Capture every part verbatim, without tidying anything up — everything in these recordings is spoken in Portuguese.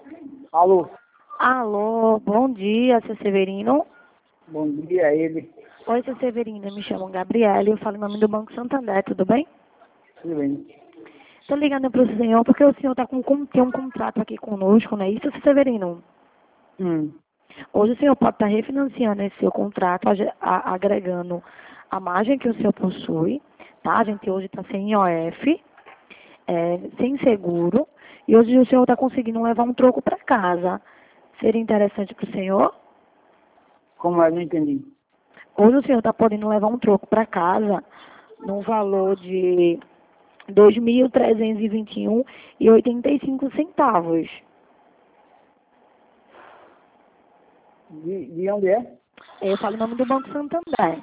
Alô? Alô, bom dia, seu Severino. Bom dia a ele. Oi, seu Severino, me chamo Gabriela, eu falo em nome do Banco Santander, tudo bem? Tudo bem. Estou ligando para o senhor porque o senhor tá com, com, tem um contrato aqui conosco, não é isso, seu Severino? Hum. Hoje o senhor pode estar refinanciando esse seu contrato, age- a- agregando a margem que o senhor possui, tá? A gente hoje está sem I O F, é, sem seguro, e hoje o senhor está conseguindo levar um troco para casa. Seria interessante para o senhor? Como eu não entendi? Hoje o senhor está podendo levar um troco para casa no valor de dois mil trezentos e vinte e um reais e oitenta e cinco centavos. De, de onde é? Eu falo em nome do Banco Santander.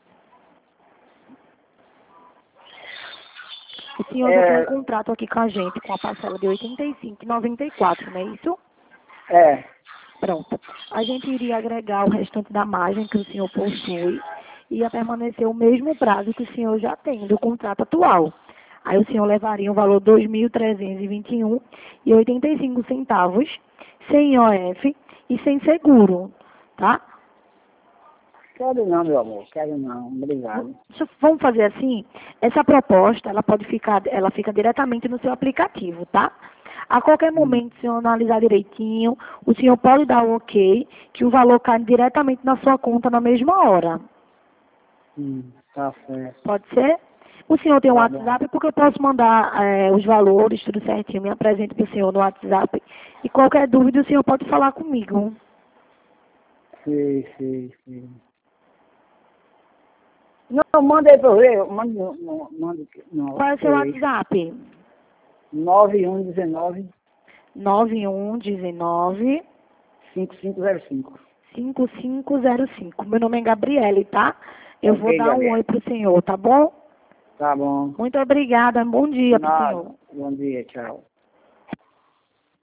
O senhor já tem um É, contrato aqui com a gente com a parcela de oitenta e cinco reais e noventa e quatro centavos, não é isso? é. Pronto. A gente iria agregar o restante da margem que o senhor possui e ia permanecer o mesmo prazo que o senhor já tem do contrato atual. Aí o senhor levaria o valor dois mil trezentos e vinte e um reais e oitenta e cinco centavos, sem I O F e sem seguro, tá? Quero não, meu amor. Quero não. Obrigado. Deixa eu- Vamos fazer assim? Essa proposta, ela pode ficar, ela fica diretamente no seu aplicativo, tá? A qualquer Hum. momento, se o senhor analisar direitinho, o senhor pode dar o ok, que o valor cai diretamente na sua conta na mesma hora. Hum. Tá certo. Pode ser? O senhor tem um Tá bom. WhatsApp, porque eu posso mandar eh, os valores, tudo certinho, me apresento para o senhor no WhatsApp. E qualquer dúvida, o senhor pode falar comigo. Sei, sei, sei. Não, manda aí pra eu ver. Manda, não, manda, não, Qual é o seu sei. WhatsApp? nove um um nove nove um um nove cinco cinco zero cinco. cinco cinco zero cinco. Meu nome é Gabriele, tá? Eu vou Ok, dar um Gabriel. oi pro senhor, tá bom? Tá bom. Muito obrigada. Bom dia pro Nada. senhor. Bom dia, tchau.